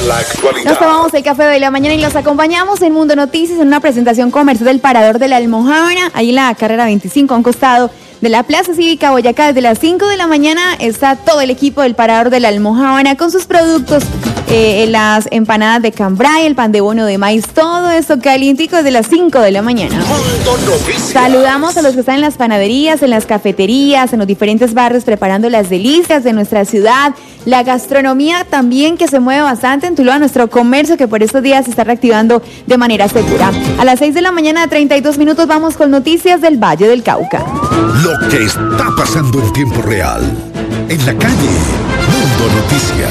la actualidad. Nos tomamos el café de la mañana y los acompañamos en Mundo Noticias en una presentación comercial del Parador de la Almojábana, ahí en la carrera 25, a un costado de la Plaza Cívica Boyacá. Desde las 5 de la mañana está todo el equipo del Parador de la Almojábana con sus productos, las empanadas de cambray, el pan de bono de maíz, todo esto calientico desde las 5 de la mañana. Mundo Noticias. Saludamos a los que están en las panaderías, en las cafeterías, en los diferentes barrios preparando las delicias de nuestra ciudad. La gastronomía también que se mueve bastante en Tuluá, nuestro comercio que por estos días se está reactivando de manera segura. A las 6 de la mañana, 32 minutos, vamos con noticias del Valle del Cauca. Lo que está pasando en tiempo real. En la calle, Mundo Noticias.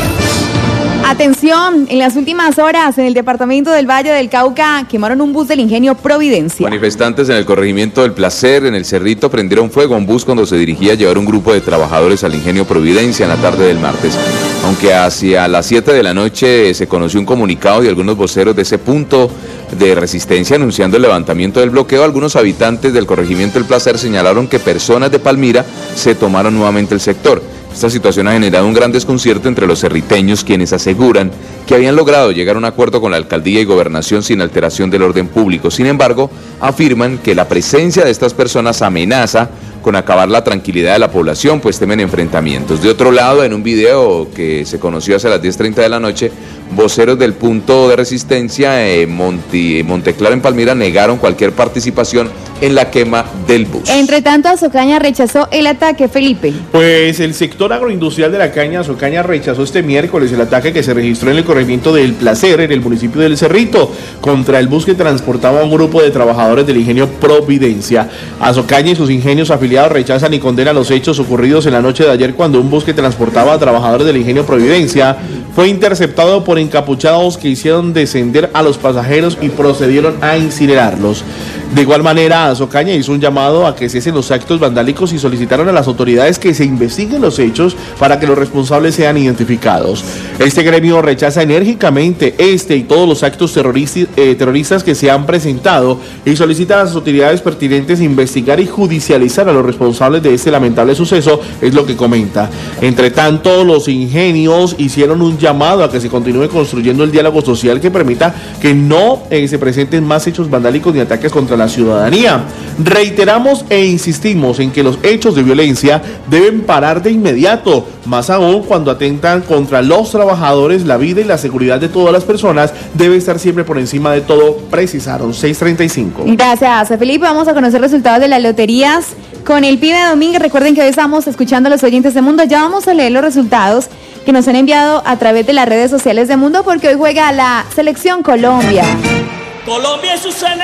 Atención, en las últimas horas en el departamento del Valle del Cauca quemaron un bus del Ingenio Providencia. Manifestantes en el corregimiento del Placer, en el Cerrito, prendieron fuego a un bus cuando se dirigía a llevar un grupo de trabajadores al Ingenio Providencia en la tarde del martes. Aunque hacia las 7 de la noche se conoció un comunicado de algunos voceros de ese punto de resistencia anunciando el levantamiento del bloqueo, algunos habitantes del corregimiento del Placer señalaron que personas de Palmira se tomaron nuevamente el sector. Esta situación ha generado un gran desconcierto entre los cerriteños, quienes aseguran que habían logrado llegar a un acuerdo con la alcaldía y gobernación sin alteración del orden público. Sin embargo, afirman que la presencia de estas personas amenaza con acabar la tranquilidad de la población, pues temen enfrentamientos. De otro lado, en un video que se conoció hace las 10:30 de la noche, voceros del punto de resistencia Monteclaro en Palmira negaron cualquier participación en la quema del bus. Entre tanto, Azocaña rechazó el ataque, Felipe. Pues el sector agroindustrial de la caña, Azocaña, rechazó este miércoles el ataque que se registró en el corregimiento del Placer, en el municipio del Cerrito, contra el bus que transportaba a un grupo de trabajadores del Ingenio Providencia. Azocaña y sus ingenios afiliados rechazan y condenan los hechos ocurridos en la noche de ayer cuando un bus que transportaba a trabajadores del Ingenio Providencia fue interceptado por encapuchados que hicieron descender a los pasajeros y procedieron a incinerarlos. De igual manera, Azocaña hizo un llamado a que cesen los actos vandálicos y solicitaron a las autoridades que se investiguen los hechos para que los responsables sean identificados. Este gremio rechaza enérgicamente este y todos los actos terroristas que se han presentado y solicita a las autoridades pertinentes investigar y judicializar a los responsables de este lamentable suceso, es lo que comenta. Entre tanto, los ingenios hicieron un llamado a que se continúe construyendo el diálogo social que permita que no se presenten más hechos vandálicos ni ataques contra la ciudadanía. Reiteramos e insistimos en que los hechos de violencia deben parar de inmediato, más aún cuando atentan contra los trabajadores, la vida y la seguridad de todas las personas debe estar siempre por encima de todo, precisaron. 6:35. Gracias, Felipe. Vamos a conocer resultados de las loterías con el Pibe Domínguez. Recuerden que hoy estamos escuchando a los oyentes de Mundo. Ya vamos a leer los resultados que nos han enviado a través de las redes sociales de Mundo, porque hoy juega la Selección Colombia. Colombia y sus